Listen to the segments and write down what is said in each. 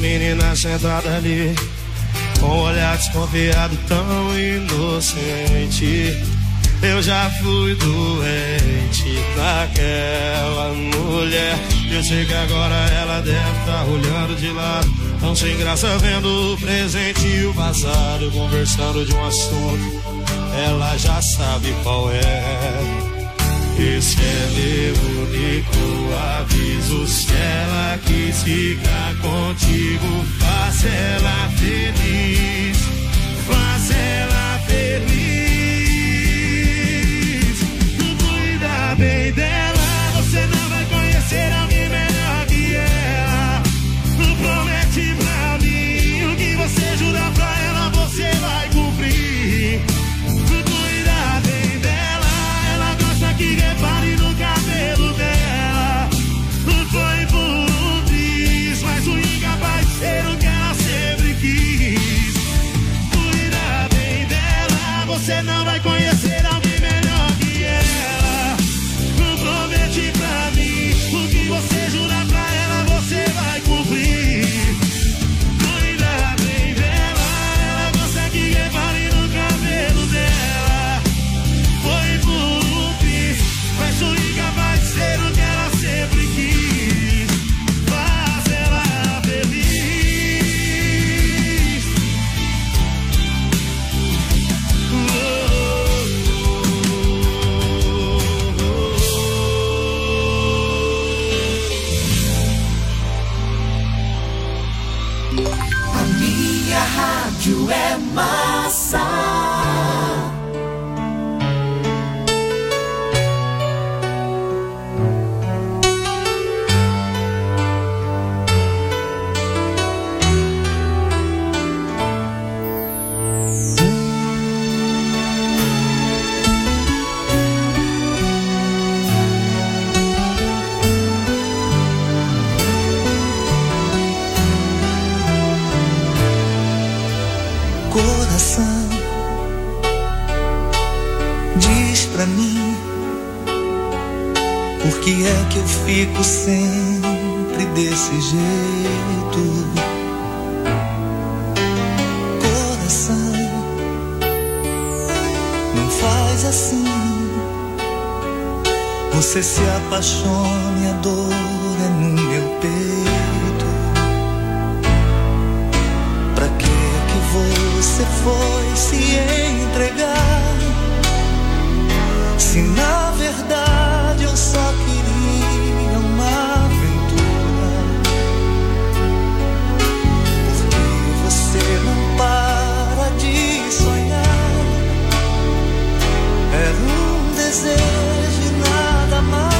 menina sentada ali, com um olhar desconfiado tão inocente. Eu já fui doente naquela mulher. Eu sei que agora ela deve estar olhando de lado, tão sem graça vendo o presente e o passado, conversando de um assunto, ela já sabe qual é. Esse é meu único aviso, se ela quis ficar contigo, faça ela feliz, faça ela feliz. Cuida bem dela, você não vai conhecer alguém melhor que ela. Promete pra mim, o que você jurar pra ela, você vai cumprir. Cuida bem dela, ela gosta que repare no cabelo dela. Foi por um triz, mas o incapaz de ser o que ela sempre quis. Cuida bem dela, você não vai conhecer alguém melhor que ela. Promete pra mim, o que você jurar pra ela, você vai cumprir. Cuida bem dela, ela gosta que repare no cabelo dela. Foi por um triz, mas o incapaz de ser o que ela sempre quis. Faz ela feliz. A minha rádio é massa. Coração, diz pra mim, por que é que eu fico sempre desse jeito? Coração, não faz assim. Você se apaixone, a dor é no meu peito. Pra que você foi se entregar, se na verdade eu só queria uma aventura? Porque você não para de sonhar, era um desejo e nada mais.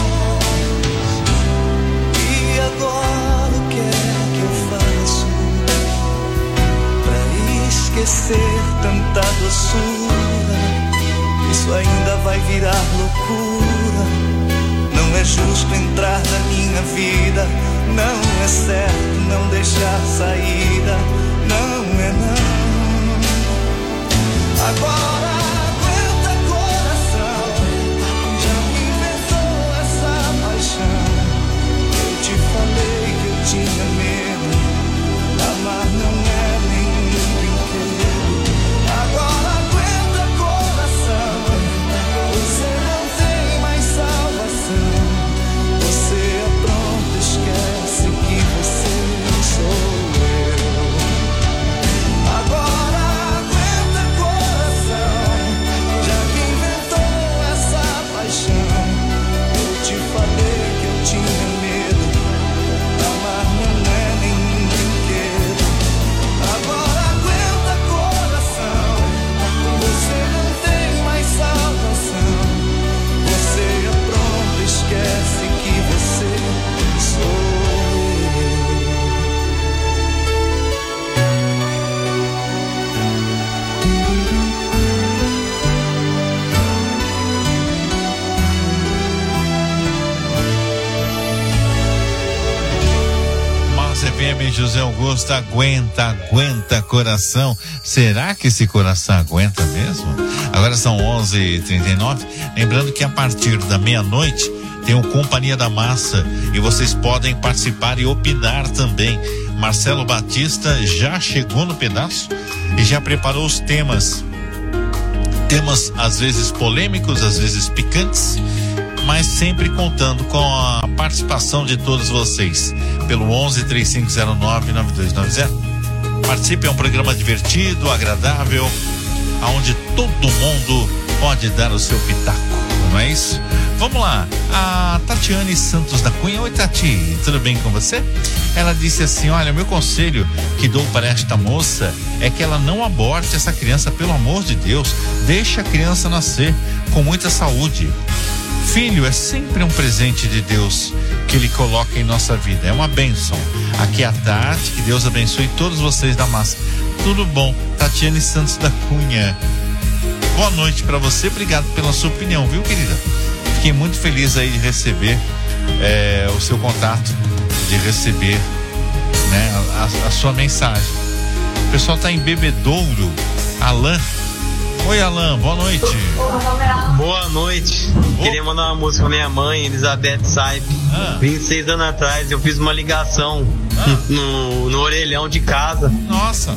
E agora o que é que eu faço pra esquecer tanta doçura? Isso ainda vai virar loucura. Não é justo entrar na minha vida, não é certo não deixar saída, não é não. Agora aguenta, coração, já me inventou essa paixão. Eu te falei que eu tinha medo, amar não é nenhum brinquedo. Agora aguenta, coração, você não tem mais salvação. Você é pronto, esquece que você sou eu. Agora aguenta, coração, já que inventou essa paixão. Eu te falei que eu tinha medo, amar não é nenhum brinquedo. Agora aguenta, coração, você não tem mais salvação. Você é pronto, esquece que você sou eu. Mas FM José Augusto, aguenta coração. Será que esse coração aguenta mesmo? Agora são 11h39. Lembrando que a partir da meia-noite tem o Companhia da Massa e vocês podem participar e opinar também. Marcelo Batista já chegou no pedaço e já preparou os temas às vezes polêmicos, às vezes picantes, mas sempre contando com a participação de todos vocês pelo 11-3509-9290. Participe, é um programa divertido, agradável, onde todo mundo pode dar o seu pitaco, não é isso? Vamos lá, a Tatiane Santos da Cunha. Oi, Tati, tudo bem com você? Ela disse assim: olha, meu conselho que dou para esta moça é que ela não aborte essa criança, pelo amor de Deus, deixa a criança nascer com muita saúde. Filho é sempre um presente de Deus que Ele coloca em nossa vida, é uma bênção. Aqui é a Tati, que Deus abençoe todos vocês da massa. Tudo bom, Tatiane Santos da Cunha. Boa noite para você, obrigado pela sua opinião, viu, querida? Fiquei muito feliz aí de receber o seu contato, de receber, né, a sua mensagem. O pessoal tá em Bebedouro. Alan. Oi, Alan, boa noite. Boa noite. Queria mandar uma música pra minha mãe, Elizabeth Saip. 26 anos atrás eu fiz uma ligação no orelhão de casa. Nossa.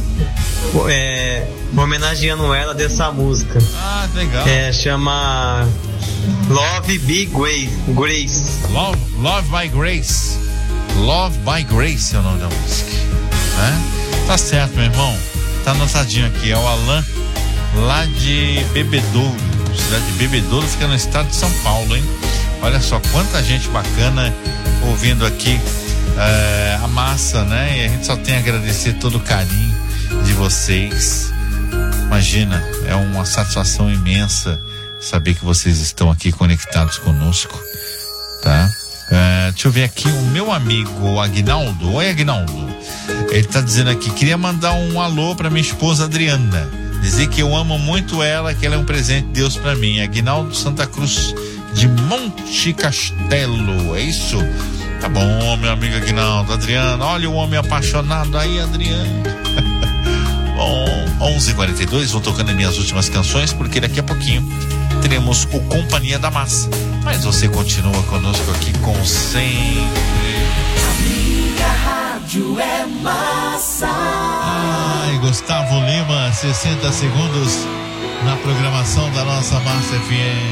Homenageando ela dessa música. Ah, legal. Chama Love by Grace. Love by Grace. Love by Grace é o nome da música, né? Tá certo, meu irmão. Tá anotadinho aqui. É o Alan, lá de Bebedouro. Cidade de Bebedouro fica no estado de São Paulo, hein? Olha só quanta gente bacana ouvindo aqui a massa, né? E a gente só tem a agradecer todo o carinho de vocês. Imagina, é uma satisfação imensa saber que vocês estão aqui conectados conosco, tá? Deixa eu ver aqui o meu amigo Aguinaldo. Oi, Aguinaldo. Ele tá dizendo aqui: queria mandar um alô pra minha esposa Adriana, dizer que eu amo muito ela, que ela é um presente de Deus pra mim. Aguinaldo Santa Cruz de Monte Castelo, é isso? Tá bom, meu amigo Aguinaldo. Adriana, olha o homem apaixonado aí, Adriana. Bom, 11h42, vou tocando as minhas últimas canções, porque daqui a pouquinho teremos o Companhia da Massa. Mas você continua conosco aqui com sempre. A minha rádio é massa. Ai, Gustavo Lima, 60 segundos na programação da nossa Massa FM.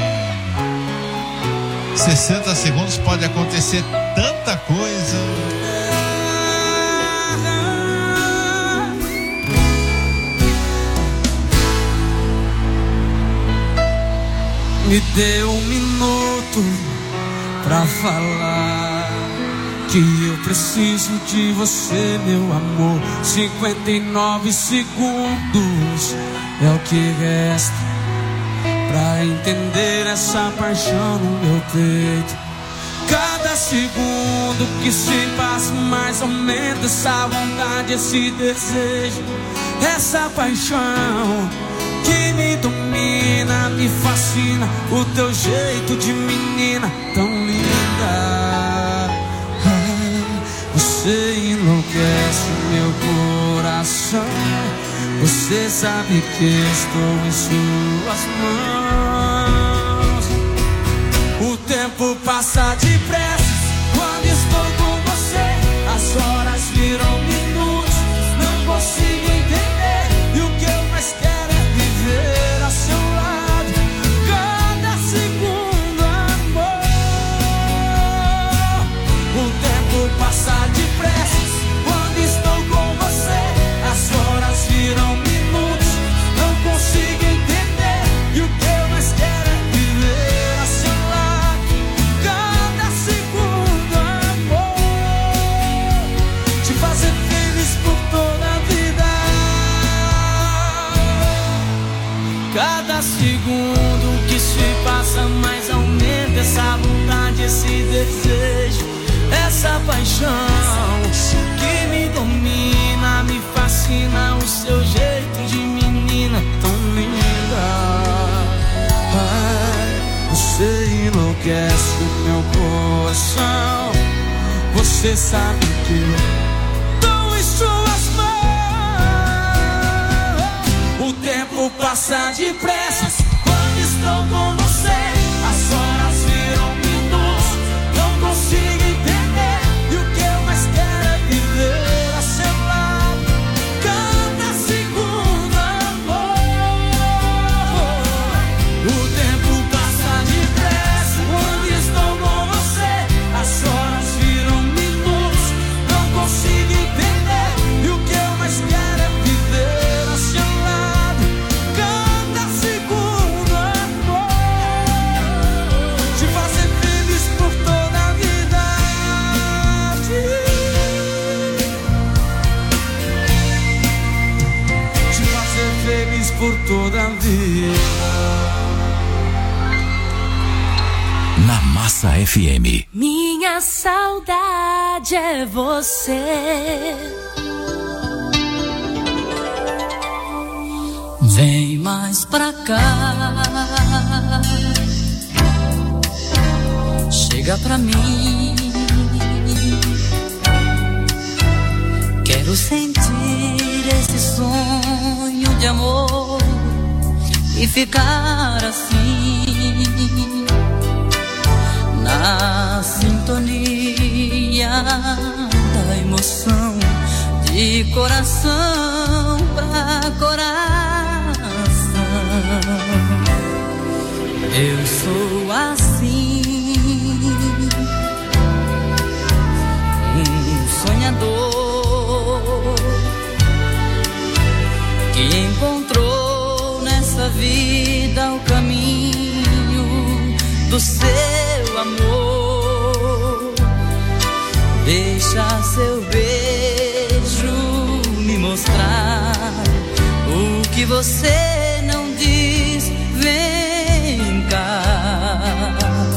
60 segundos pode acontecer tanta coisa. Me dê um minuto pra falar que eu preciso de você, meu amor. 59 segundos é o que resta pra entender essa paixão no meu peito. Cada segundo que se passa mais aumenta essa vontade, esse desejo, essa paixão que me domina, me fascina, o teu jeito de menina tão linda. Você enlouquece meu coração, você sabe que estou em suas mãos. O tempo passa depressa quando estou com você, as horas viram minutos, não consigo entender, e o que eu mais quero viver a seu lado, cada segundo, amor. O tempo passa depressa quando estou com você, as horas viram minutos, não consigo entender, e o que eu mais quero é viver a seu lado, cada segundo, amor. Te fazer feliz por toda a vida. Cada segundo que se passa mais aumenta essa vontade, esse desejo, essa paixão que me domina, me fascina, o seu jeito de menina tão linda. Ai, você enlouquece o meu coração, você sabe que eu tô em suas mãos. O tempo passa depressa quando estou com você, as horas viram minutos, não consigo entender, e o que eu mais quero é viver a seu por toda a vida. Na Massa FM. Minha saudade é você. Vem mais pra cá, chega pra mim. Quero sentir esse sonho de amor e ficar assim, na sintonia da emoção, de coração pra coração. Eu sou assim, um sonhador que encontrou nessa vida o caminho do seu amor. Deixa seu beijo me mostrar o que você não diz. Vem cá.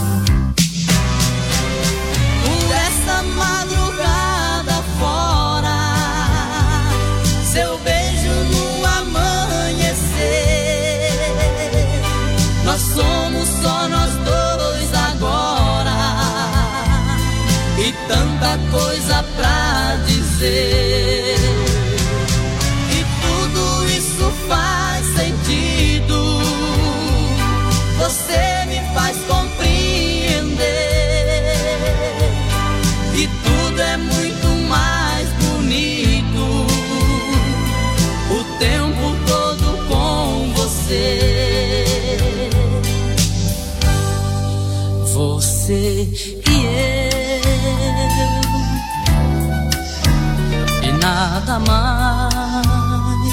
Por essa madrugada fora, seu beijo no amanhecer. Nós somos só nós dois agora, e tanta coisa pra dizer. E tudo isso faz sentido. Você me faz compreender. E tudo é muito mais bonito, o tempo todo com você. Você e eu, e nada mais.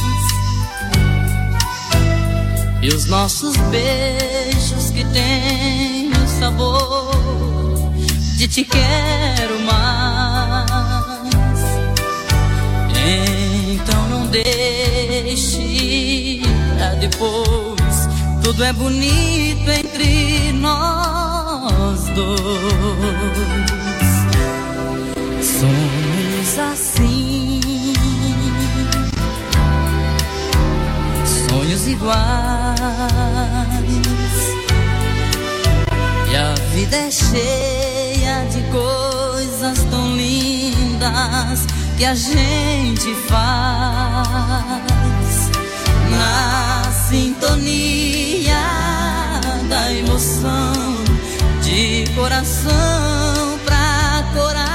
E os nossos beijos que têm o sabor de te quero mais. Então não deixe pra depois, tudo é bonito entre nós dois. Somos assim, sonhos iguais, e a vida é cheia de coisas tão lindas que a gente faz na sintonia da emoção, de coração pra coração.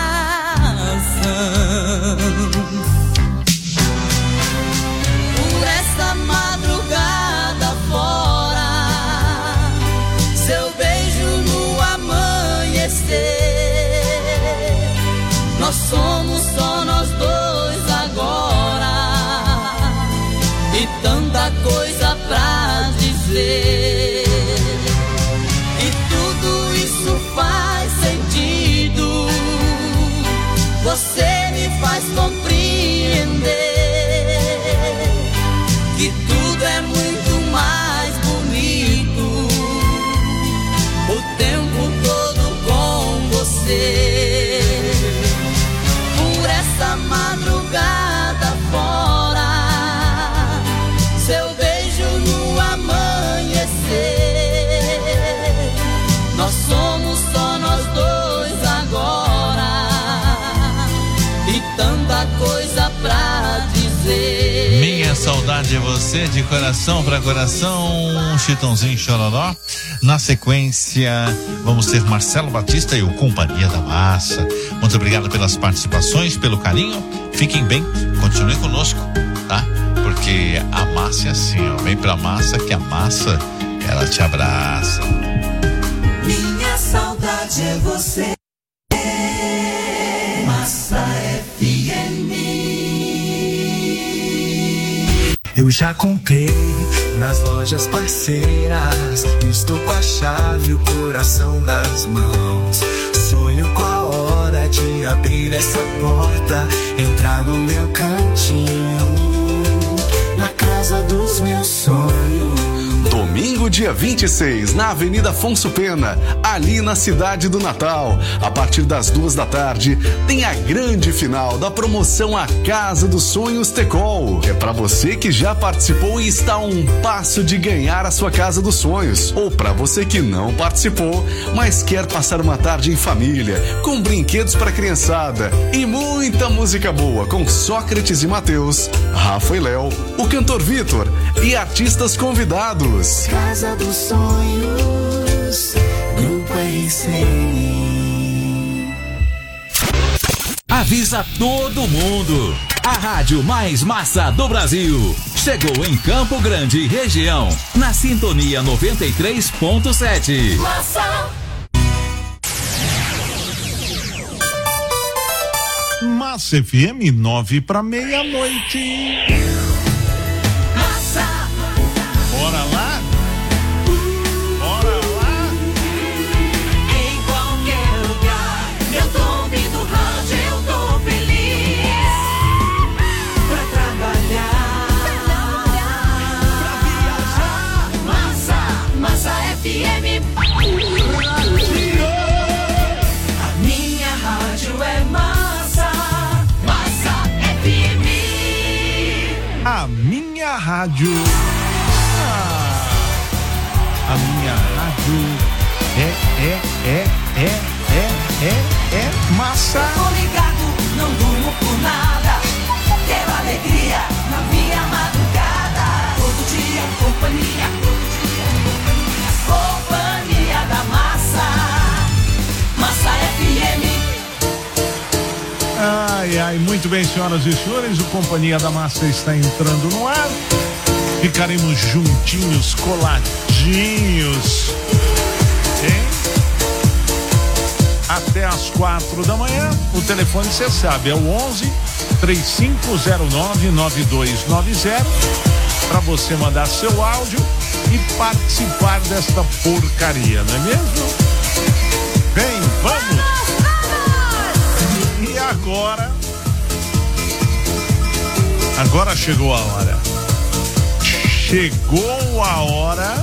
Por essa madrugada fora, seu beijo no amanhecer. Nós somos só nós dois agora, e tanta coisa pra dizer. E tudo isso faz sentido. Você me faz compreender que tudo é muito mais bonito, o tempo todo com você. Por essa madrugada fora, seu beijo no amanhecer. Nós somos só nós dois agora, e tanta coisa pra dizer. Minha saudade é você, de coração pra coração, Chitãozinho Chororó. Na sequência, vamos ter Marcelo Batista e o Companhia da Massa. Muito obrigado pelas participações, pelo carinho. Fiquem bem, continuem conosco, tá? Porque a massa é assim, ó. Vem pra massa que a massa, ela te abraça. Minha saudade é você. Massa FM. Eu já comprei nas lojas parceiras, estou com a chave e o coração nas mãos. Sonho com a hora de abrir essa porta, entrar no meu cantinho, na casa dos meus sonhos. dia 26, na Avenida Afonso Pena, ali na cidade do Natal. A partir das 2h, tem a grande final da promoção A Casa dos Sonhos Tecol. É para você que já participou e está a um passo de ganhar a sua casa dos sonhos. Ou para você que não participou, mas quer passar uma tarde em família, com brinquedos para criançada e muita música boa com Sócrates e Mateus, Rafa e Léo, o cantor Vitor e artistas convidados. Casa dos Sonhos, Grupo RCN. Avisa todo mundo. A rádio mais massa do Brasil chegou em Campo Grande e região, na sintonia 93.7. Massa. Massa FM 9:30. Massa. Bora lá? Bora lá? Em qualquer lugar, eu tô ouvindo rádio, eu tô feliz. Pra trabalhar, pra viajar. Massa, Massa FM. A minha rádio é Massa, Massa FM. A minha rádio. A minha rádio é massa. Tô ligado, não durmo por nada. Quero alegria na minha madrugada. Todo dia companhia, companhia da Massa, Massa FM. Ai, ai, muito bem, senhoras e senhores, o Companhia da Massa está entrando no ar. Ficaremos juntinhos, coladinhos, hein? Até às 4h. O telefone você sabe, é o 11-3509-9290, para você mandar seu áudio e participar desta porcaria, não é mesmo? Vem, vamos! E agora chegou a hora. Chegou a hora.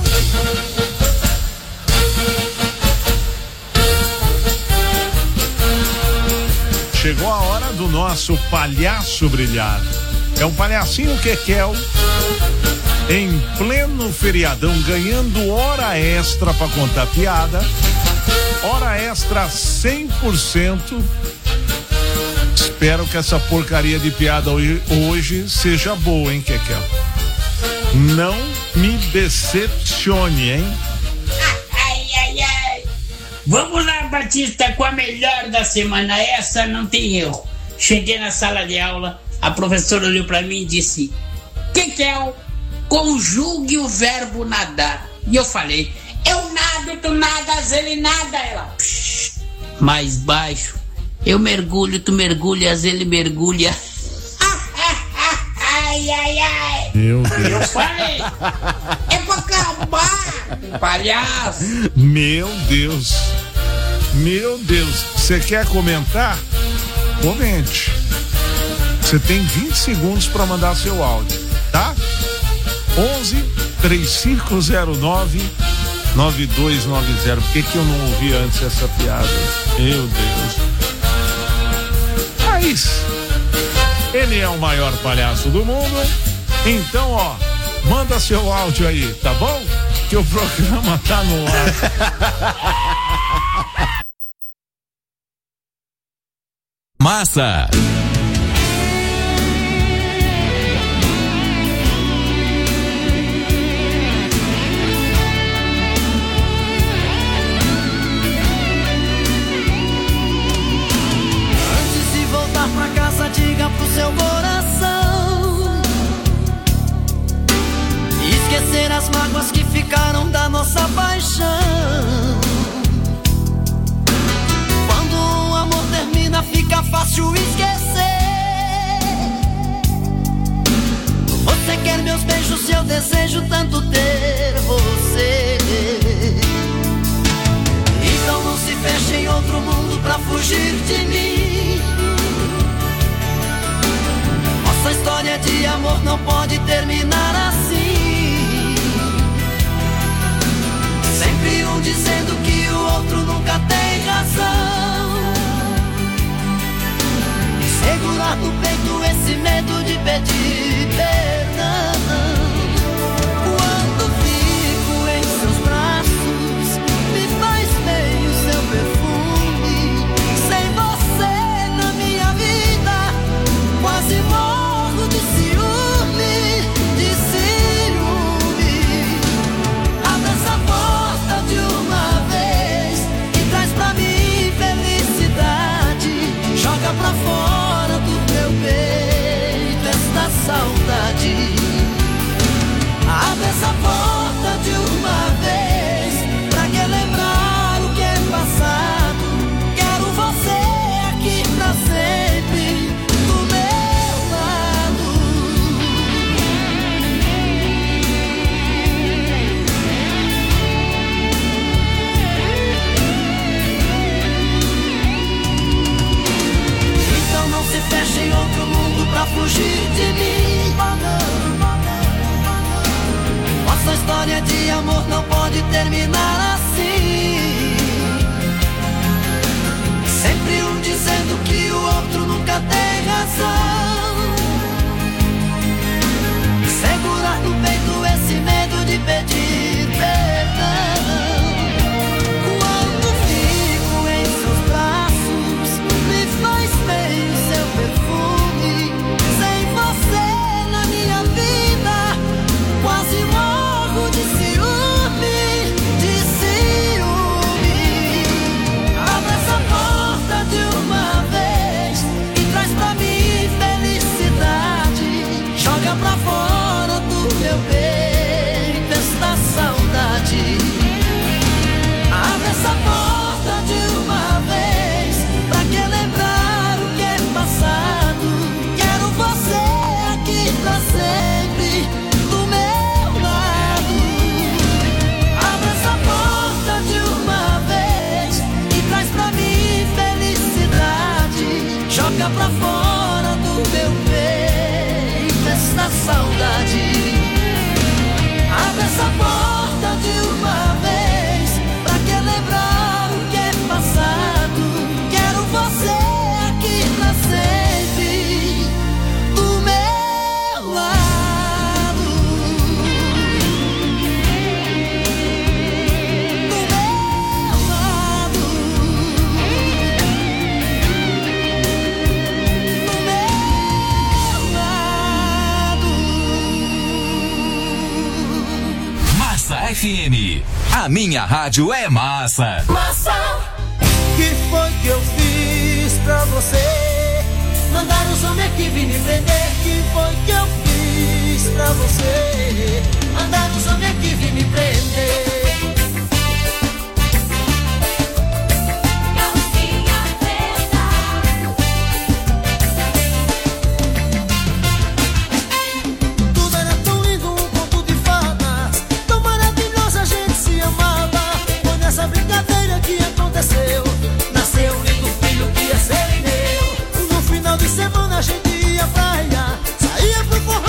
Chegou a hora do nosso palhaço brilhar. É um palhacinho Kekel em pleno feriadão, ganhando hora extra para contar piada. Hora extra 100%. Espero que essa porcaria de piada hoje seja boa, hein, Kekel? Não me decepcione, hein? Ai, ai, ai. Vamos lá, Batista, com a melhor da semana. Essa não tem erro. Cheguei na sala de aula, a professora olhou pra mim e disse: Kekel, conjugue o verbo nadar. E eu falei: eu nado, tu nadas, ele nada. Ela: psh, mais baixo. Eu mergulho, tu mergulhas, ele mergulha. Ai, ai, ai. Meu Deus. Eu falei: é pra acabar, palhaço. Meu Deus. Meu Deus. Você quer comentar? Comente. Você tem 20 segundos para mandar seu áudio, tá? 11-3509-9290. Por que eu não ouvi antes essa piada? Meu Deus. Mas ele é o maior palhaço do mundo. Então, ó, manda seu áudio aí, tá bom? Que o programa tá no ar. Massa. Antes de voltar pra casa, diga pro seu coração esquecer as mágoas que ficaram da nossa paixão. Quando o amor termina, fica fácil esquecer. Você quer meus beijos e eu desejo tanto ter você. Então não se feche em outro mundo pra fugir de mim. Nossa história de amor não pode terminar assim. dizendo que o outro nunca tem razão. Segurar no peito esse medo de pedir perdão. Quando fico em seus braços, me faz bem o seu perfume. Sem você na minha vida, quase morro de ciúme, de ciúme. Abre essa porta de uma vez e traz pra mim felicidade. Joga pra fora do meu peito esta saudade. Abre essa porta de uma vez, pra que lembrar o que é passado. Quero você aqui pra sempre, do meu lado. Então não se feche em outro mundo pra fugir de mim. Nossa história de amor não pode terminar assim. Sempre um dizendo que o outro nunca tem razão. Segurar no peito esse medo de pedir perdão. Quando fico em seus braços, me faz bem o seu perfume. Sem você na minha vida, quase morro de ciúme, de ciúme. Abre essa porta de uma vez e traz pra mim felicidade. Joga pra fora do meu peito esta saudade. Abre essa porta de uma vez, pra que lembrar o que é passado. Quero você aqui pra sempre, do meu lado. Abre essa porta de uma vez e traz pra mim felicidade. Joga pra fora do meu peito esta saudade. Abre essa porta de uma vez, pra que lembrar o que é passado. Quero você aqui pra sempre, do meu lado. Do meu lado. Do meu lado. Massa FM. A minha rádio é massa. Massa. Que foi que eu fiz pra você? Mandar os homens aqui vir me prender. Que foi que eu fiz pra você? Mandar os homens aqui vir me prender. Tudo era tão lindo, um conto de fadas. Tão maravilhoso, a gente se amava. Foi nessa brincadeira que aconteceu. Nasceu um lindo filho que ia ser meu. No final de semana a gente ia à praia. Saía pro forró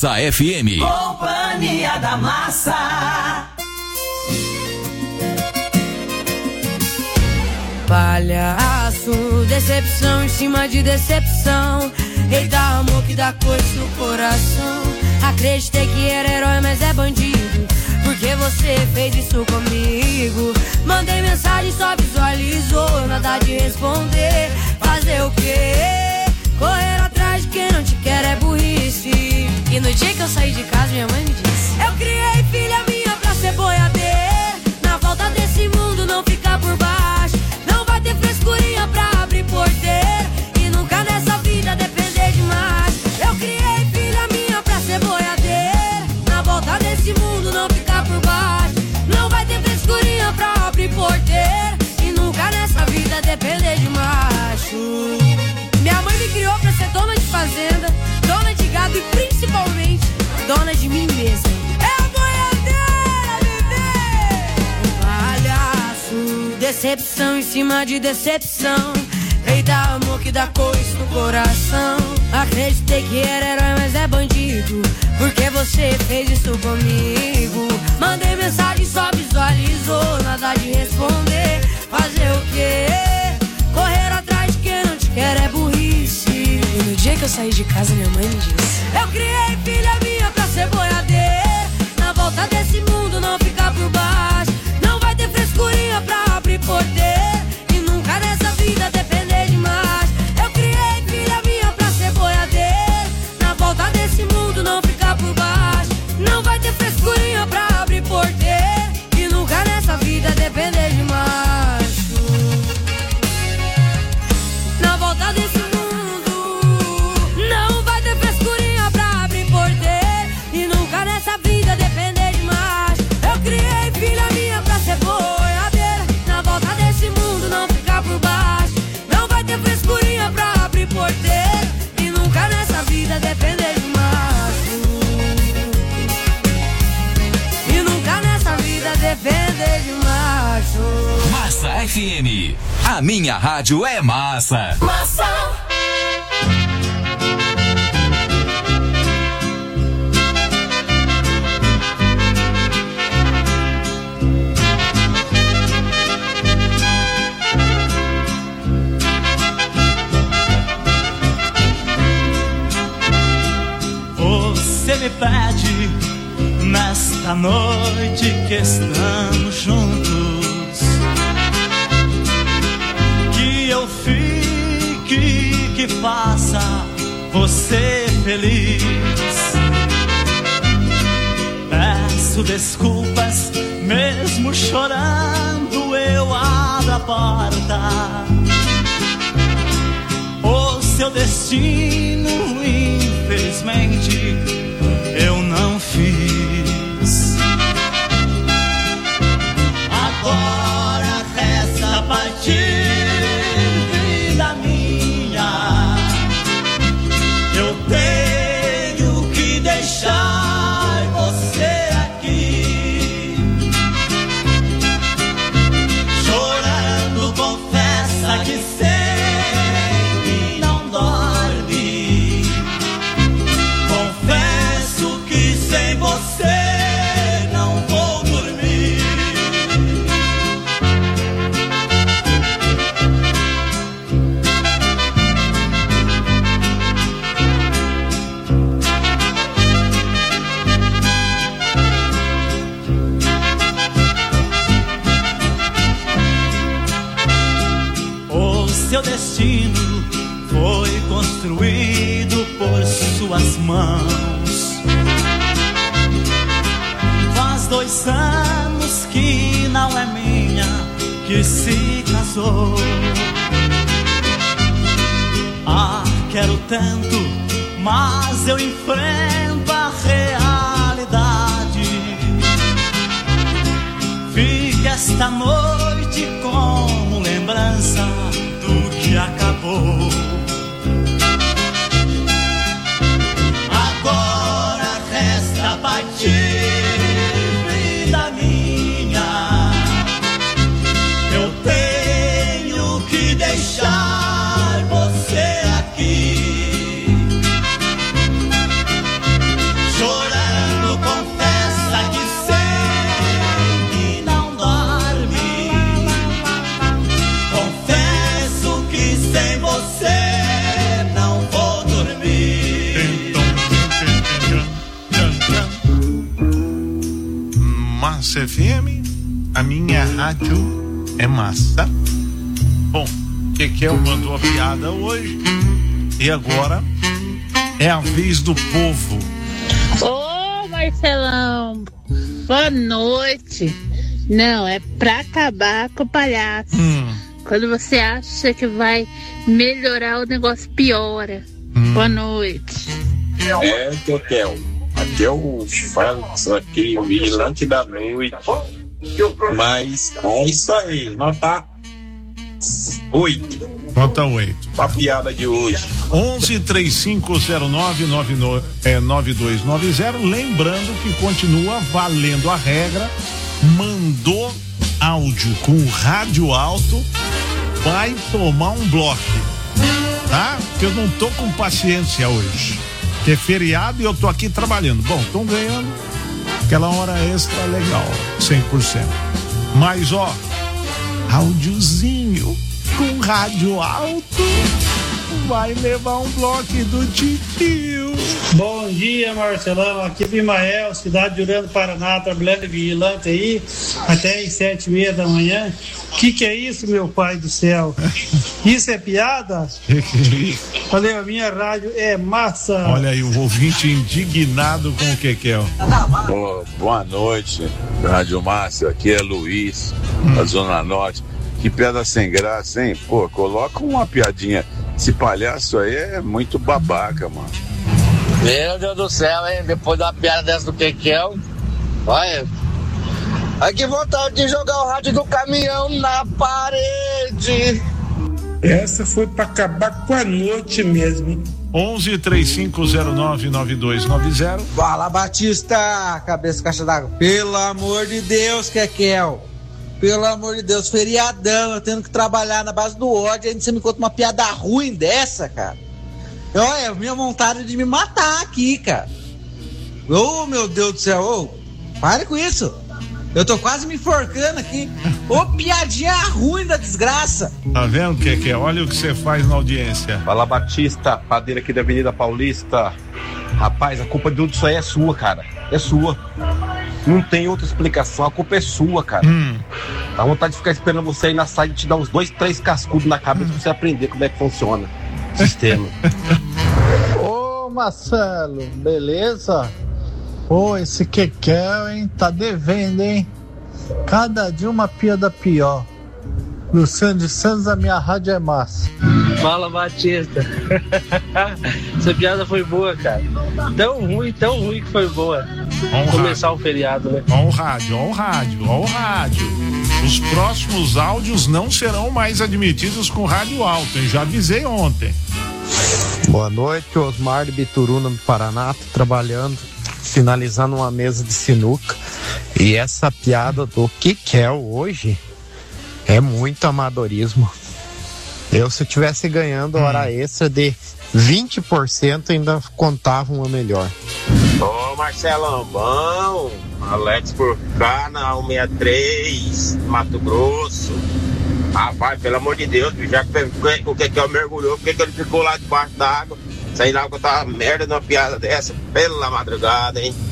Massa FM. Companhia da Massa. Palhaço, decepção em cima de decepção. Eita, amor que dá coisa no coração. Acreditei que era herói, mas é bandido. Porque você fez isso comigo. Mandei mensagem, só visualizou. Nada de responder. Fazer o quê? Correr atrás de quem não te quer é burrice. E no dia que eu saí de casa, minha mãe me disse: eu criei filha minha pra ser boiadeira. Na volta desse mundo não ficar por baixo. Não vai ter frescurinha pra abrir porteira. E nunca nessa vida depender demais. Eu criei filha minha pra ser boiadeira. Na volta desse mundo não ficar por baixo. Não vai ter frescurinha pra abrir porteira. E nunca nessa vida depender de macho. Minha mãe me criou pra ser dona de fazenda, dona de gado e principalmente dona de mim mesma. É a boiadeira, bebê! Palhaço, decepção em cima de decepção. Eita, amor que dá coisa no coração. Acreditei que era herói, mas é bandido. Porque você fez isso comigo. Mandei mensagem, só visualizou. Nada de responder. Fazer o quê? Correr atrás de quem não te quer é burrice. E no dia que eu saí de casa, minha mãe me disse: eu criei filha minha pra ser boiadeira. Na volta desse mundo não ficar por baixo. Não vai ter frescurinha pra abrir porteira. E nunca nessa vida depender demais. Eu criei filha minha pra ser boiadeira. Na volta desse mundo não ficar por baixo. Não vai ter frescurinha pra abrir porteira. E nunca nessa vida depender de macho. Na volta desse mundo não vai ter frescurinha pra abrir porteira. E nunca nessa vida depender de macho. Eu criei filha minha pra ser boiadeira. Na volta desse mundo não ficar por baixo. Não vai ter frescurinha pra abrir porteira. E nunca nessa vida depender de macho. E nunca nessa vida depender de macho. Massa FM. A minha rádio é massa. Massa. Você me pede nesta noite que estamos juntos, que eu fique, que faça você feliz. Peço desculpas, mesmo chorando eu abro a porta. O seu destino, infelizmente, eu não fiz. Agora resta partir, vida minha. Eu tenho que deixar você aqui. Chorando, confessa que sei, não dorme. Confesso que sem você não vou dormir. O seu destino foi construído por suas mãos. Faz 2 anos que não é minha, que se casou. Ah, quero tanto, mas eu enfrento a realidade. Fica esta noite como lembrança do que acabou. Agora resta partir, vida minha. Eu tenho que deixar você aqui. rádio é massa. Bom, Kekel mandou a piada hoje e agora é a vez do povo. Ô, Marcelão, boa noite. Não, é pra acabar com o palhaço. Quando você acha que vai melhorar, o negócio piora. Boa noite. Kekel, aqui é o Franz, aqui o vigilante da noite. Mas é isso aí, nota 8. Nota 8. A piada de hoje. 1135099290. Lembrando que continua valendo a regra. Mandou áudio com rádio alto, vai tomar um bloco, tá? Porque eu não tô com paciência hoje, que é feriado e eu tô aqui trabalhando. Bom, estão ganhando aquela hora extra legal, 100%. Mas ó, áudiozinho com rádio alto vai levar um bloco do titio. Bom dia, Marcelão, aqui é Bimael, cidade de Urano, Paraná, trabalhando de vigilante aí até às 7h30 da manhã. Que é isso, meu pai do céu? Isso é piada? Falei, a minha rádio é massa. Olha aí o ouvinte indignado com o Kekel. Boa noite, Rádio Massa, aqui é Luiz, da Zona Norte. Que piada sem graça, hein? Pô, coloca uma piadinha. Esse palhaço aí é muito babaca, mano. Meu Deus do céu, hein? Depois da piada dessa do Kekel, olha. Ai, que vontade de jogar o rádio do caminhão na parede. Essa foi pra acabar com a noite mesmo. 1135099290. Fala, Batista, cabeça caixa d'água. Pelo amor de Deus, Kekel. Pelo amor de Deus, feriadão, eu tendo que trabalhar na base do ódio, aí você me conta uma piada ruim dessa, cara. Olha, minha vontade de me matar aqui, cara. Ô, meu Deus do céu, ô, pare com isso. Eu tô quase me enforcando aqui. Ô, piadinha ruim da desgraça. Tá vendo, Kekel? Olha o que você faz na audiência. Fala, Batista, padeiro aqui da Avenida Paulista. Rapaz, a culpa de tudo isso aí é sua, cara. É sua. Não tem outra explicação, a culpa é sua, cara. Dá vontade de ficar esperando você aí na saída e te dar uns 2, 3 cascudos na cabeça pra você aprender como é que funciona o sistema. Ô, Marcelo, beleza? Pô, esse Kekel, hein? Tá devendo, hein? Cada dia uma piada pior. Luciano de Santos, a minha rádio é massa. Fala, Batista. Essa piada foi boa, cara. Tão ruim que foi boa. Vamos começar o feriado, né? Ó o rádio. Os próximos áudios não serão mais admitidos com rádio alto, hein? Já avisei ontem. Boa noite, Osmar de Bituruna, no Paraná, tô trabalhando, finalizando uma mesa de sinuca. E essa piada do Kekel hoje é muito amadorismo. Se eu tivesse ganhando hora extra de 20%, ainda contava uma melhor. Ô, Marcelão, bom. Alex por cá na 163, Mato Grosso. Rapaz, pelo amor de Deus, já que o Kekel mergulhou, por que ele ficou lá debaixo d'água? Sei lá que eu tava merda numa piada dessa, pela madrugada, hein?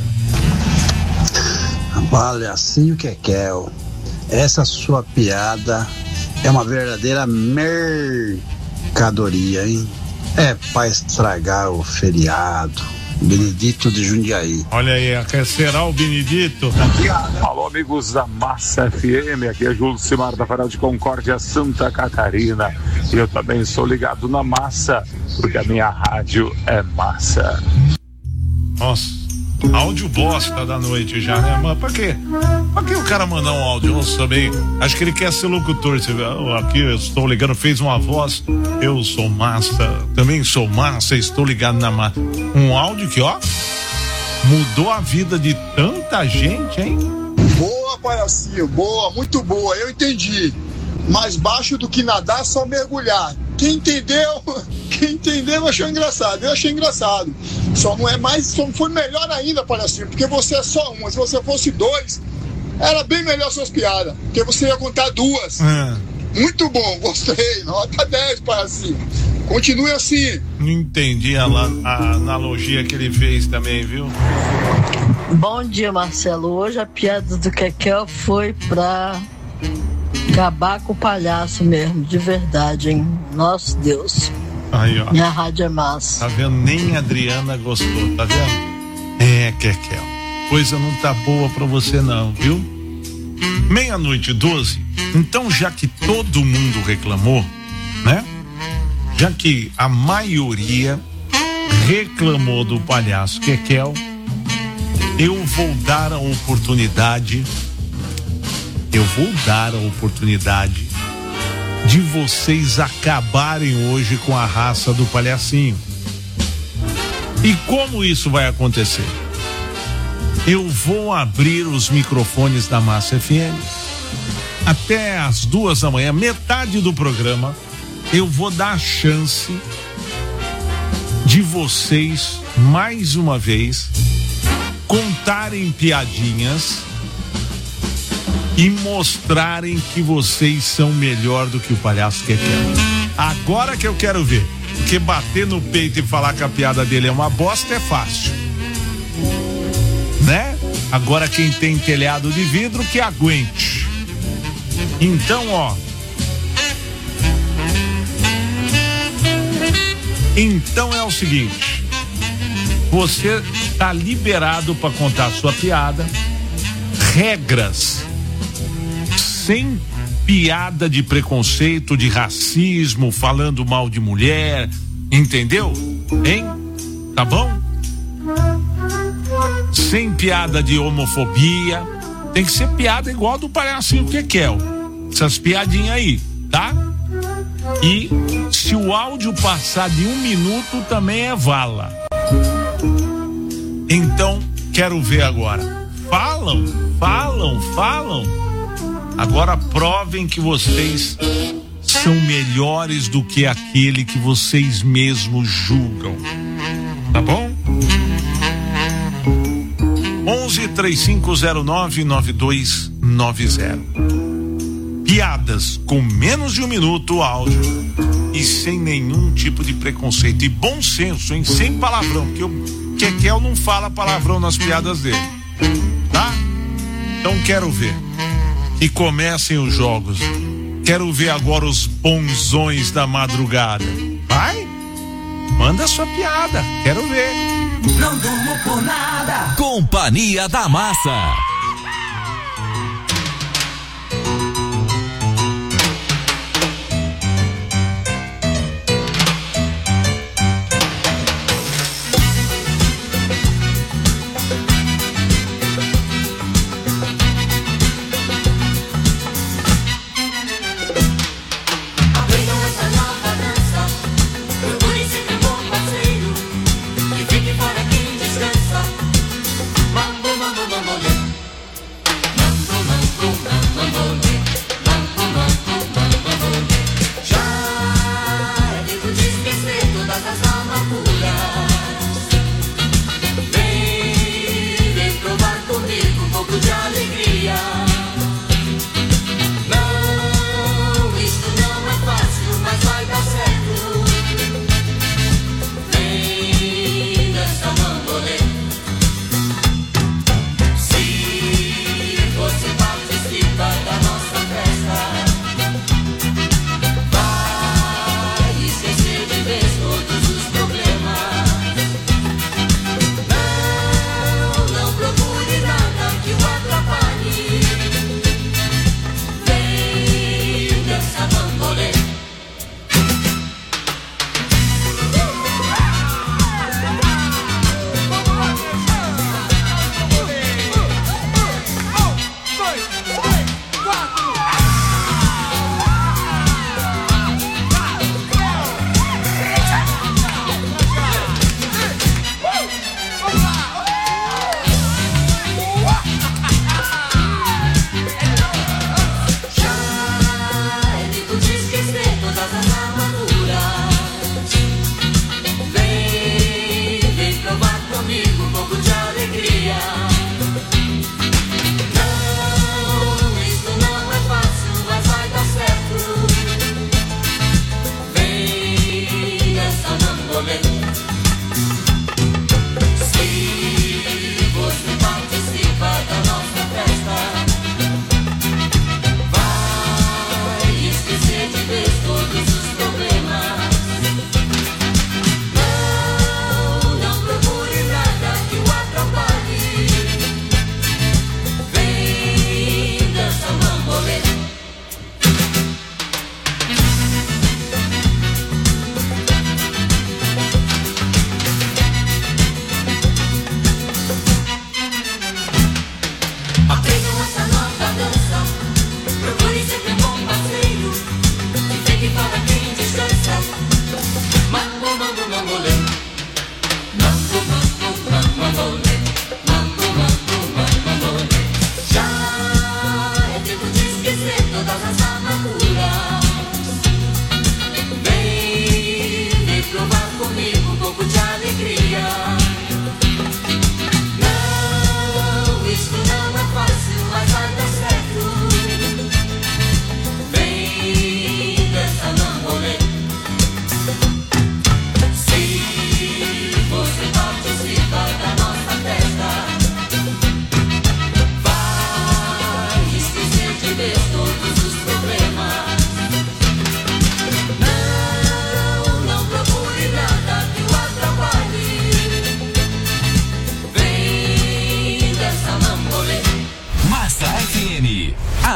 Palhacinho Kekel, essa sua piada é uma verdadeira mercadoria, hein? É pra estragar o feriado. Benedito de Jundiaí. Olha aí, será o Benedito? Alô, amigos da Massa FM, aqui é Júlio Cimar da Farol de Concórdia, Santa Catarina. E eu também sou ligado na Massa, porque a minha rádio é massa. Nossa, áudio bosta da noite já, né? Mas pra quê? Pra que o cara mandar um áudio? Eu também acho que ele quer ser locutor. Você vê, aqui eu estou ligando, fez uma voz. Eu sou massa, também sou massa, estou ligado na massa. Um áudio que, ó, mudou a vida de tanta gente, hein? Boa, palhacinho, boa, muito boa, eu entendi. Mais baixo do que nadar, só mergulhar. Quem entendeu achou engraçado. Eu achei engraçado. Só não foi melhor ainda, palhacinho, porque você é só uma. Se você fosse 2, era bem melhor suas piadas, porque você ia contar 2. Muito bom, gostei. Nota 10, palhacinho. Continue assim. Não entendi a analogia que ele fez também, viu? Bom dia, Marcelo. Hoje a piada do Kekel foi pra Acabar com o palhaço mesmo, de verdade, hein? Nosso Deus. Aí, ó. Minha rádio é massa. Tá vendo? Nem a Adriana gostou, tá vendo? É, Kekel. Coisa não tá boa pra você não, viu? 00:12. Então, já que todo mundo reclamou, né? Já que a maioria reclamou do palhaço Kekel, eu vou dar a oportunidade de vocês acabarem hoje com a raça do palhacinho. E como isso vai acontecer? Eu vou abrir os microfones da Massa FM até às 2 da manhã, metade do programa. Eu vou dar a chance de vocês, mais uma vez, contarem piadinhas e mostrarem que vocês são melhor do que o palhaço Kekel. Agora que eu quero ver, porque bater no peito e falar que a piada dele é uma bosta é fácil, né? Agora quem tem telhado de vidro que aguente. Então, ó, então é o seguinte, você tá liberado para contar a sua piada. Regras: sem piada de preconceito, de racismo, falando mal de mulher, entendeu? Hein? Tá bom? Sem piada de homofobia. Tem que ser piada igual do palhacinho Kekel. Essas piadinhas aí, tá? E se o áudio passar de 1 minuto também é vala. Então, quero ver agora. Falam. Agora provem que vocês são melhores do que aquele que vocês mesmos julgam. Tá bom? 11-3509-9290. Piadas com menos de 1 minuto o áudio e sem nenhum tipo de preconceito. E bom senso, hein? Sem palavrão, porque o Kekel não fala palavrão nas piadas dele. Tá? Então quero ver. E comecem os jogos. Quero ver agora os bonzões da madrugada. Vai? Manda sua piada. Quero ver. Não durmo por nada. Companhia da Massa. Mambo, mambo, mambo, yeah.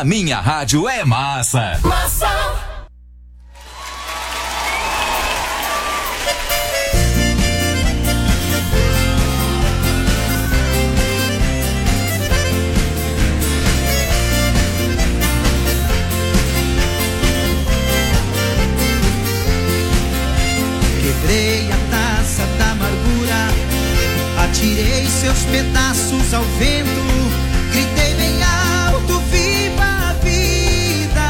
Na minha rádio é massa. Massa. Quebrei a taça da amargura, atirei seus pedaços ao vento, gritei bem alto, viva a vida.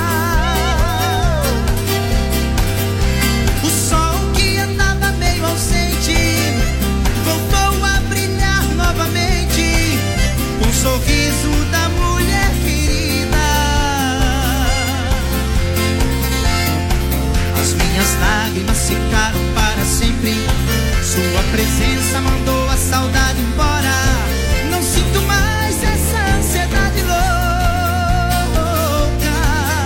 O sol que andava meio ausente voltou a brilhar novamente, com o sorriso da mulher querida. As minhas lágrimas ficaram para sempre, sua presença mandou a saudade embora. Não sinto mais essa ansiedade louca.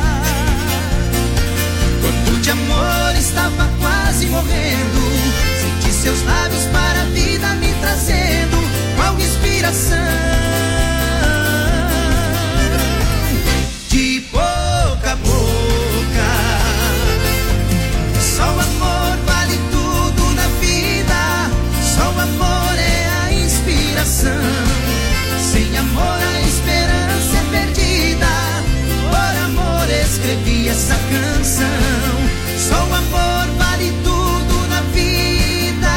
Quando de amor estava quase morrendo, senti seus lábios para a vida me trazendo qual inspiração. De boca a boca, só o amor vale tudo na vida, só o amor é a inspiração. Sem amor a esperança é perdida, por amor escrevi essa canção. Só o amor vale tudo na vida.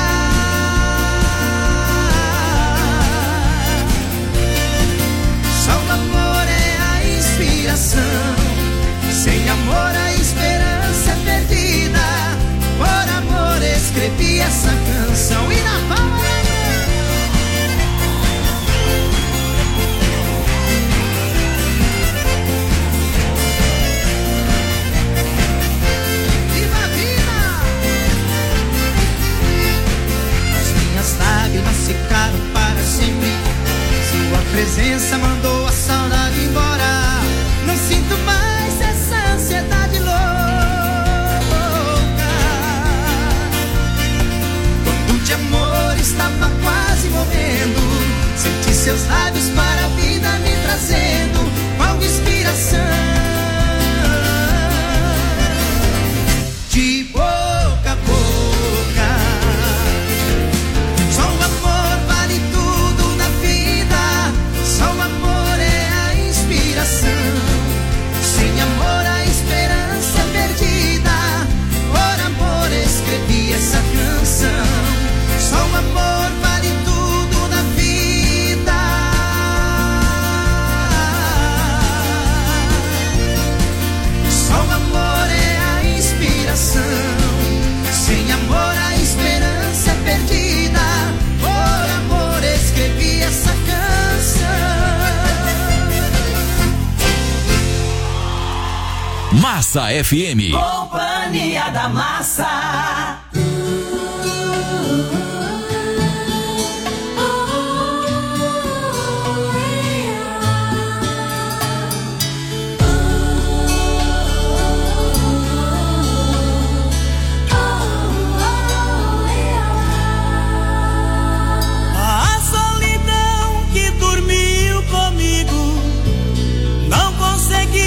Só o amor é a inspiração. Sem amor a esperança é perdida, por amor escrevi essa canção. E na palma da mão, viva a vida. As minhas lágrimas ficaram para sempre, sua presença mandou a saudade embora. Não sinto mais essa ansiedade louca. Quando de amor estava quase morrendo, senti seus lábios para a vida me trazendo qual inspiração. De boca a boca, só o amor vale tudo na vida, só o amor é a inspiração. Sem amor a esperança é perdida, por amor escrevi essa canção. Só o amor vale tudo na vida. Só o amor é a inspiração. Sem amor a esperança é perdida, por amor escrevi essa canção. Massa FM. Companhia da Massa. A solidão que dormiu comigo não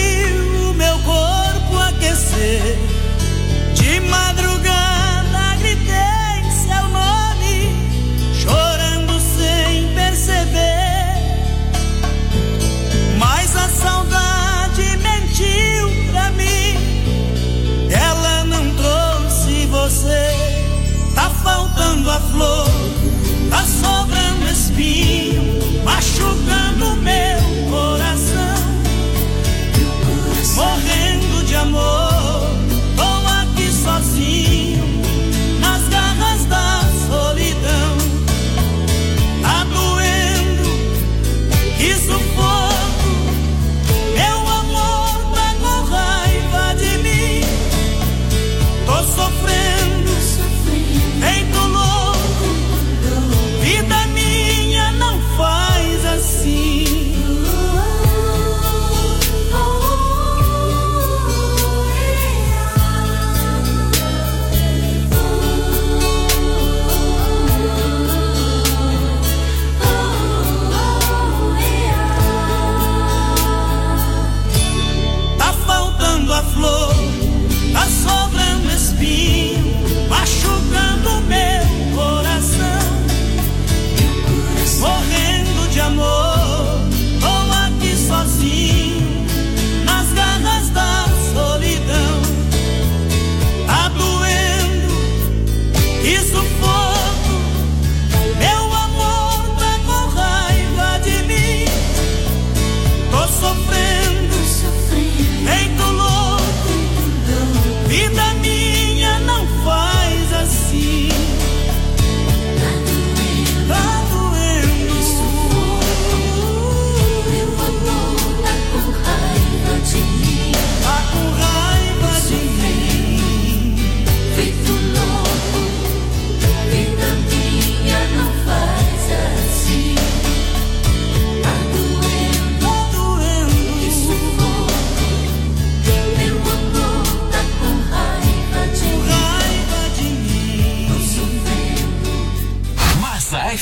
conseguiu o meu corpo aquecer. De madrugada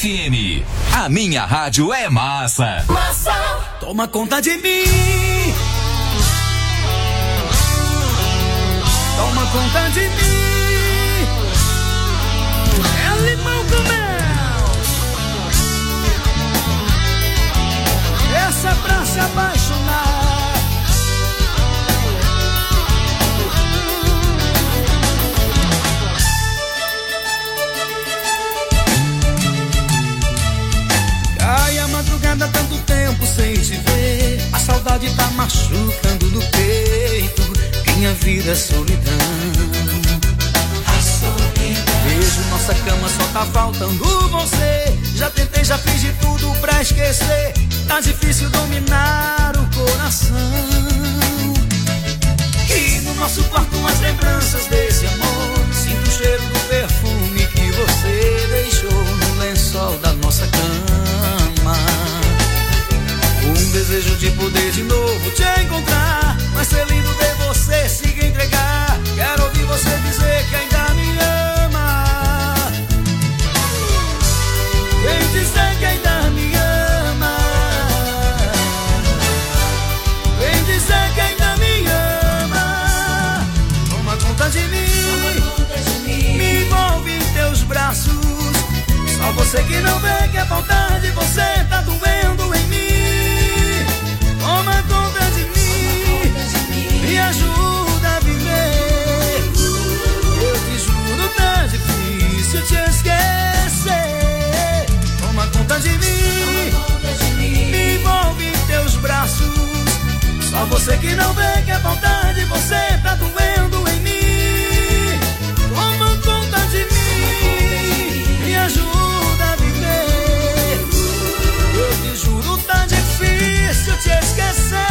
FM. A minha rádio é massa. Massa, toma conta de mim. Toma conta de mim. É limão com mel. Essa é pra se apaixonar. Ai, a madrugada, tanto tempo sem te ver. A saudade tá machucando no peito. Minha vida é solidão. A solidão. Vejo nossa cama, só tá faltando você. Já tentei, já fiz de tudo pra esquecer. Tá difícil dominar o coração. E no nosso quarto as lembranças desse amor. Sinto o cheiro do perfume que você deixou no lençol da nossa cama. Um desejo de poder de novo te encontrar. Mas ser lindo ver você se entregar. Quero ouvir você dizer que ainda me ama. Vem dizer que ainda me ama. Vem dizer que ainda me ama. Toma conta de mim. Me envolve em teus braços. Só você que não vê que a vontade de você tá doendo em mim. Toma conta de mim, me ajuda a viver. Eu te juro, tá difícil te esquecer. Toma conta de mim, me envolve em teus braços. Só você que não vê que a vontade de você tá doendo em mim. Toma conta de mim, me ajuda a viver. Eu te juro, tá difícil te esquecer.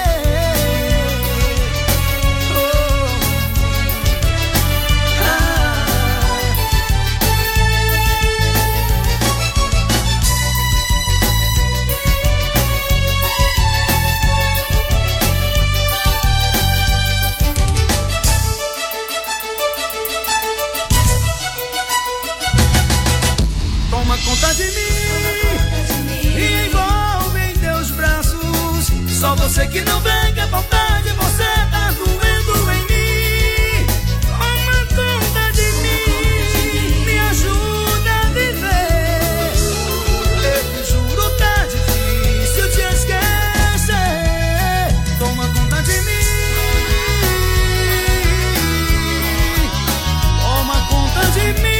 Toma conta de mim, me envolve em teus braços. Só você que não vê que a vontade de você tá doendo em mim. Toma conta de mim, me ajuda a viver. Eu te juro, tá difícil te esquecer. Toma conta de mim. Toma conta de mim.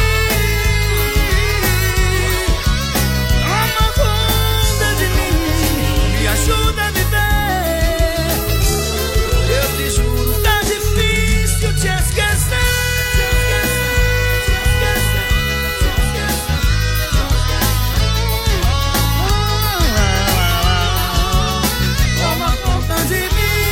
Ajuda a viver. Eu te juro, tá difícil te esquecer. Toma conta de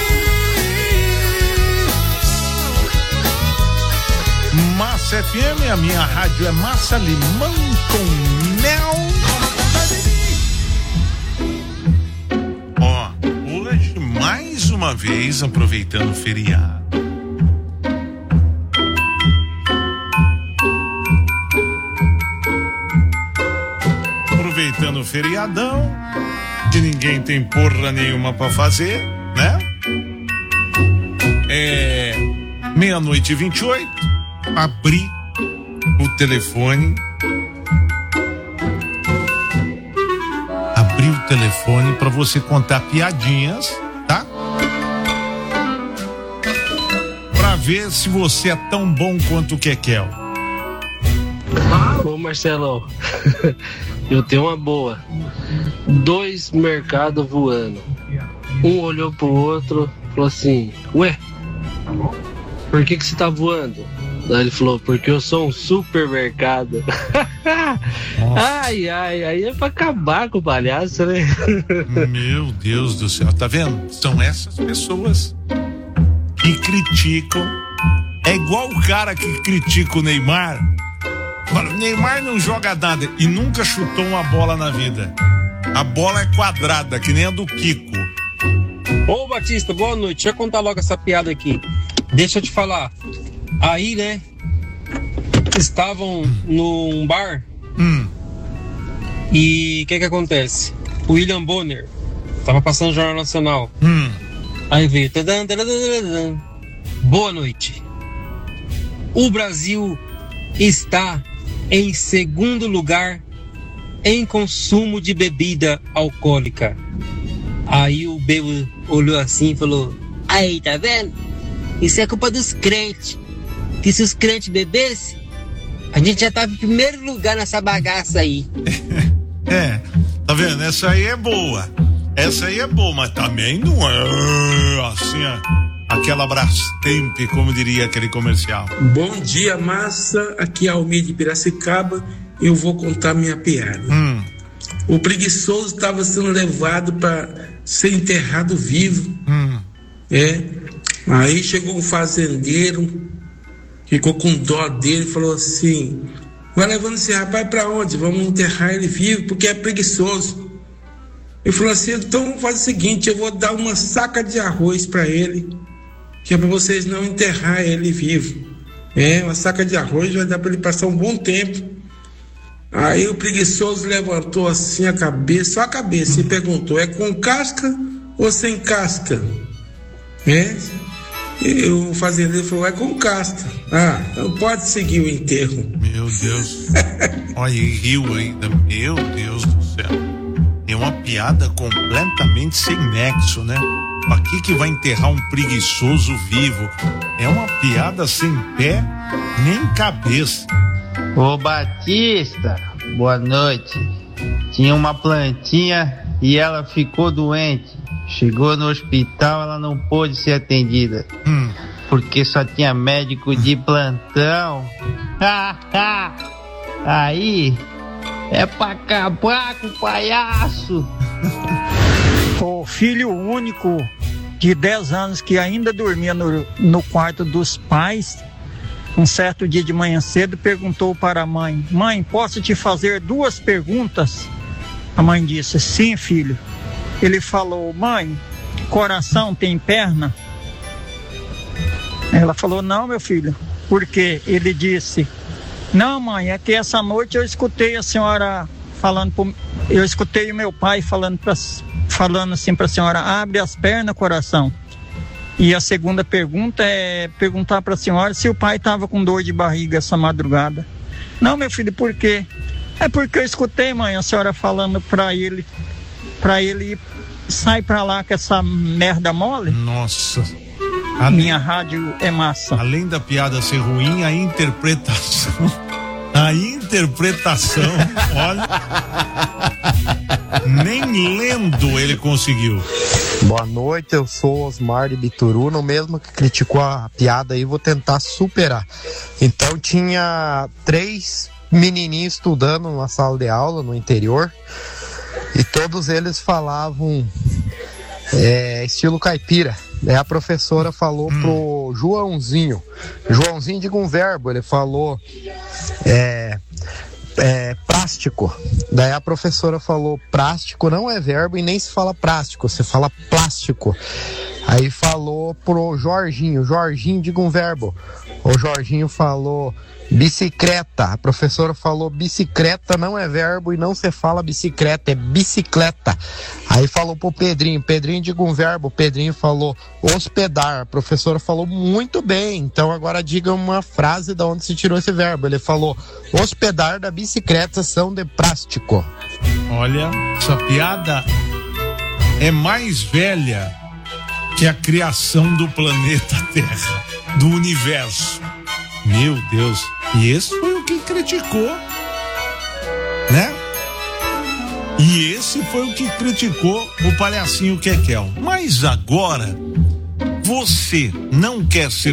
mim. Massa FM, a minha rádio é Massa, limão com mel. Mais uma vez, aproveitando o feriado. Aproveitando o feriadão, que ninguém tem porra nenhuma pra fazer, né? É 00:28, abri o telefone. Abri o telefone pra você contar piadinhas, tá? Pra ver se você é tão bom quanto o Kekel. Ô Marcelão, eu tenho uma boa. 2 mercados voando. Um olhou pro outro e falou assim: ué, por que você tá voando? Daí ele falou: porque eu sou um supermercado. Ai, aí é pra acabar com o palhaço, né? Meu Deus do céu, tá vendo? São essas pessoas que criticam. É igual o cara que critica o Neymar. Fala, Neymar não joga nada e nunca chutou uma bola na vida. A bola é quadrada, que nem a do Kiko. Ô Batista, boa noite. Deixa eu contar logo essa piada aqui. Deixa eu te falar. Aí, né, estavam num bar E o que acontece? O William Bonner tava passando no Jornal Nacional. Aí veio. Boa noite. O Brasil está em segundo lugar em consumo de bebida alcoólica. Aí o bêbado olhou assim e falou: aí, tá vendo? Isso é culpa dos crentes. Que se os crentes bebessem, a gente já tava em primeiro lugar nessa bagaça aí. Tá vendo? Essa aí é boa. Mas também não é assim, aquela Brastemp, como diria aquele comercial. Bom dia, massa. Aqui é Almir de Piracicaba. Eu vou contar minha piada. O preguiçoso estava sendo levado para ser enterrado vivo. Aí chegou um fazendeiro, ficou com dó dele e falou assim: vai levando esse rapaz para onde? Vamos enterrar ele vivo porque é preguiçoso. Ele falou assim: então vamos fazer o seguinte, eu vou dar uma saca de arroz para ele, que é para vocês não enterrar ele vivo. Uma saca de arroz vai dar para ele passar um bom tempo. Aí o preguiçoso levantou assim só a cabeça, e perguntou: é com casca ou sem casca? E o fazendeiro falou: é com casca. Então pode seguir o enterro. Meu Deus. Olha, e riu ainda. Meu Deus do céu. É uma piada completamente sem nexo, né? Pra que vai enterrar um preguiçoso vivo? É uma piada sem pé nem cabeça. Ô Batista, boa noite. Tinha uma plantinha e ela ficou doente. Chegou no hospital, ela não pôde ser atendida. Porque só tinha médico de plantão. Aí é pra acabar com o palhaço. O filho único de 10 anos que ainda dormia no quarto dos pais, um certo dia de manhã cedo, perguntou para a mãe: mãe, posso te fazer 2 perguntas? A mãe disse: sim, filho. Ele falou: mãe, coração tem perna? Ela falou: não, meu filho. Por quê? Ele disse: não, mãe, é que essa noite eu escutei a senhora eu escutei o meu pai falando assim para a senhora: abre as pernas, coração. E a segunda pergunta é perguntar para a senhora se o pai estava com dor de barriga essa madrugada. Não, meu filho, por quê? É porque eu escutei, mãe, a senhora falando para ele sai pra lá com essa merda mole. Nossa. Minha rádio é massa. Além da piada ser ruim, a interpretação, olha, nem lendo ele conseguiu. Boa noite, eu sou Osmar de Bituruna, o mesmo que criticou a piada aí, vou tentar superar. Então tinha 3 menininhos estudando numa sala de aula no interior, e todos eles falavam estilo caipira. Daí a professora falou pro Joãozinho, diga um verbo, ele falou plástico. Daí a professora falou: plástico não é verbo e nem se fala plástico, se fala plástico. Aí falou pro Jorginho, diga um verbo. O Jorginho falou bicicleta. A professora falou: bicicleta não é verbo e não se fala bicicleta, é bicicleta. Aí falou pro Pedrinho, diga um verbo. O Pedrinho falou hospedar. A professora falou: muito bem, então agora diga uma frase de onde se tirou esse verbo. Ele falou: hospedar da bicicleta são de plástico. Olha, essa piada é mais velha que a criação do planeta Terra, do universo. Meu Deus. E esse foi o que criticou, né? E esse foi o que criticou o palhacinho Kekel. Mas agora, você não quer ser